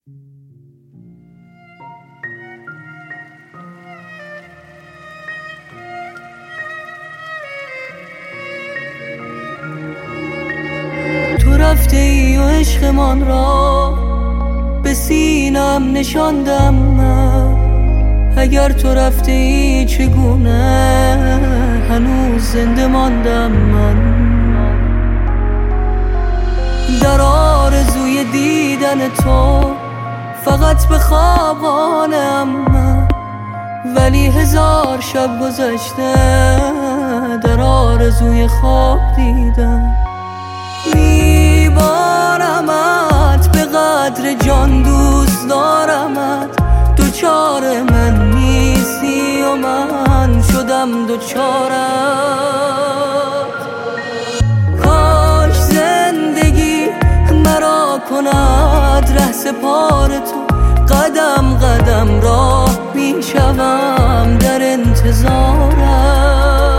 تو رفته ای و عشقمان را به سینم نشاندم من. اگر تو رفته ای چگونه هنوز زنده ماندم من. در آرزوی دیدن تو فقط به خوابانم من، ولی 1000 شب گذشته در آرزوی خواب دیدم. میبارمت به قدر جان، دوست دارمت، دوچار من نیستی و من شدم دوچارت. کاش زندگی مرا کند ره سپار تو، قدم قدم راه میشوم در انتظارت.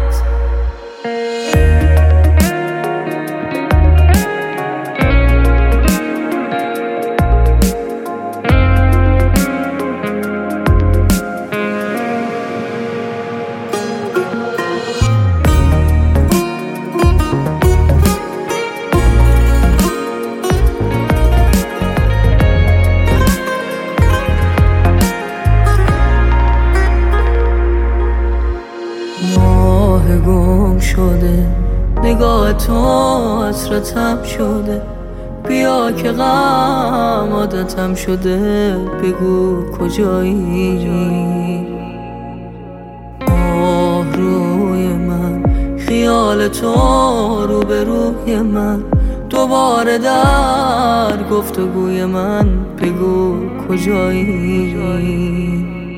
گم شده نگاه تو حسرتم شده، بیا که غم عادتم شده، بگو کجایی. روی من خیال تو رو به روی من، دوباره در گفتگوی من بگو کجایی.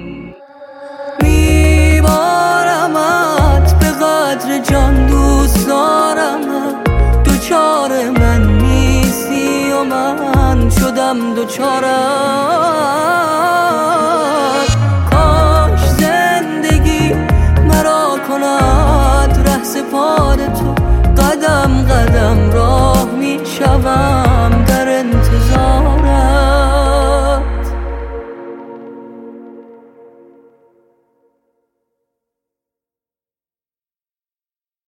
قدر جان دوست دارمت، دوچار من نیستی و من شدم دوچارت.